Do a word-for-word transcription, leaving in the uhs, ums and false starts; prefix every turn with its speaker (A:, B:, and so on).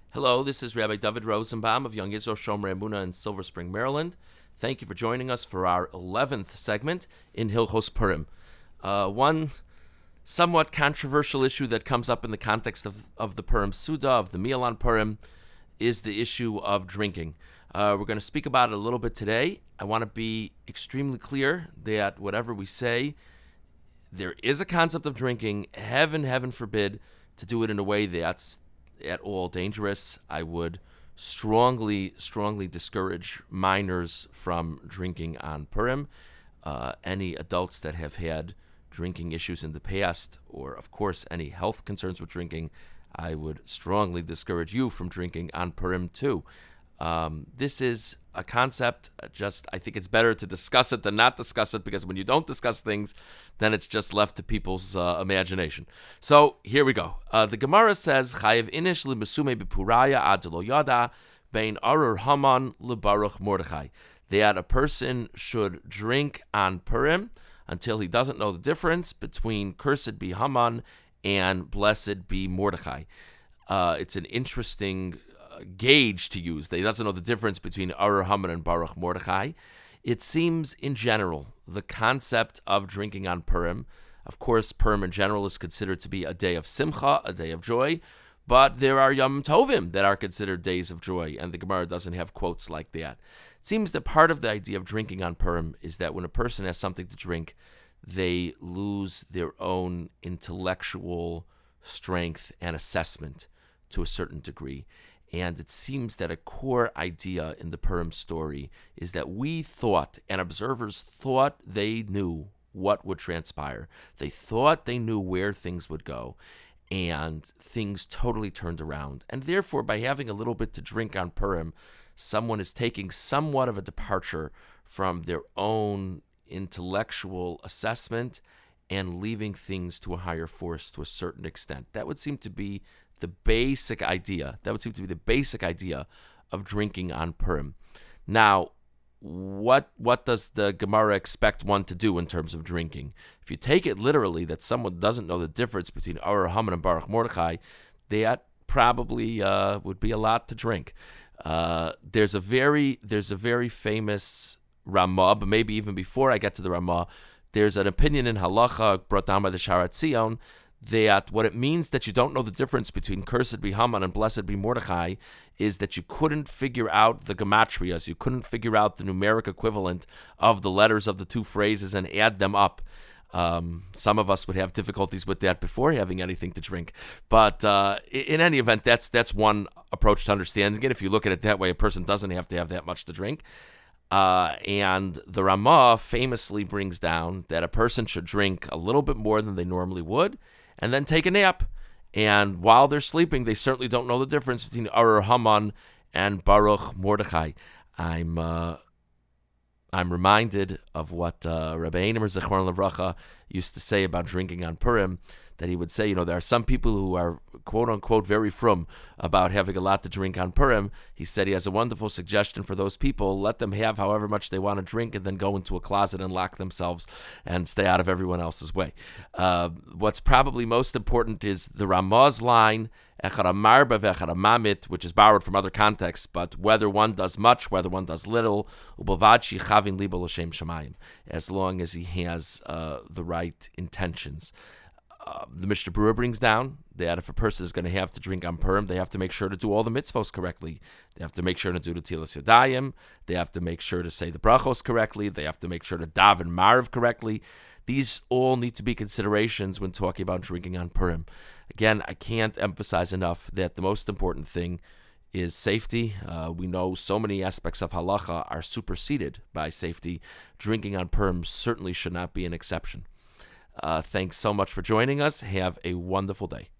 A: Hello, this is Rabbi David Rosenbaum of Young Israel Shomer Emunah in Silver Spring, Maryland. Thank you for joining us for our eleventh segment in Hilchos Purim. Uh, one somewhat controversial issue that comes up in the context of, of the Purim Suda, of the Meal on Purim, is the issue of drinking. Uh, we're going to speak about it a little bit today. I want to be extremely clear that whatever we say, there is a concept of drinking. Heaven, heaven forbid, to do it in a way that's at all dangerous. I would strongly, strongly discourage minors from drinking on Purim. Uh, any adults that have had drinking issues in the past, or of course any health concerns with drinking, I would strongly discourage you from drinking on Purim too. Um, this is a concept, uh, just I think it's better to discuss it than not discuss it, because when you don't discuss things, then it's just left to people's uh, imagination. So here we go. Uh, the Gemara says, Chayev inish lemesume bepuraya ad lo yada bein arur Haman lebaruch Mordechai. That a person should drink on Purim until he doesn't know the difference between cursed be Haman and blessed be Mordechai. Uh, it's an interesting gauge to use. He doesn't know the difference between Arur Haman and Baruch Mordechai. It seems, in general, the concept of drinking on Purim, of course, Purim in general is considered to be a day of simcha, a day of joy, but there are Yom Tovim that are considered days of joy, and the Gemara doesn't have quotes like that. It seems that part of the idea of drinking on Purim is that when a person has something to drink, they lose their own intellectual strength and assessment to a certain degree. And it seems that a core idea in the Purim story is that we thought, and observers thought, they knew what would transpire. They thought they knew where things would go, and things totally turned around. And therefore, by having a little bit to drink on Purim, someone is taking somewhat of a departure from their own intellectual assessment and leaving things to a higher force to a certain extent. That would seem to be the basic idea. That would seem to be the basic idea of drinking on Purim. Now, what what does the Gemara expect one to do in terms of drinking? If you take it literally that someone doesn't know the difference between Arur Haman and Baruch Mordechai, that probably uh, would be a lot to drink. Uh, there's a very there's a very famous Ramah, but maybe even before I get to the Ramah, there's an opinion in Halacha brought down by the Sharat Zion that what it means that you don't know the difference between cursed be Haman and blessed be Mordechai is that you couldn't figure out the gematrias, you couldn't figure out the numeric equivalent of the letters of the two phrases and add them up. Um, some of us would have difficulties with that before having anything to drink. But uh, in any event, that's that's one approach to understanding it. If you look at it that way, a person doesn't have to have that much to drink. Uh, and the Ramah famously brings down that a person should drink a little bit more than they normally would, and then take a nap. And while they're sleeping, they certainly don't know the difference between Arur Haman and Baruch Mordechai. I'm uh, I'm reminded of what uh, Rabbi Einemer Zichron Levracha used to say about drinking on Purim, that he would say, you know, there are some people who are quote-unquote very frum about having a lot to drink on Purim. He said he has a wonderful suggestion for those people. Let them have however much they want to drink and then go into a closet and lock themselves and stay out of everyone else's way. Uh, what's probably most important is the Ramah's line, Echad Amarba ve'echad Amamit, which is borrowed from other contexts, but whether one does much, whether one does little, ubavad shichavin libo l'shem shamayim, as long as he has uh, the right intentions. Uh, the Mishnah Berurah brings down that if a person is going to have to drink on Purim, they have to make sure to do all the mitzvos correctly. They have to make sure to do the Tilas Yadayim. They have to make sure to say the brachos correctly. They have to make sure to daven Marv correctly. These all need to be considerations when talking about drinking on Purim. Again, I can't emphasize enough that the most important thing is safety. Uh, we know so many aspects of halacha are superseded by safety. Drinking on Purim certainly should not be an exception. Uh, thanks so much for joining us. Have a wonderful day.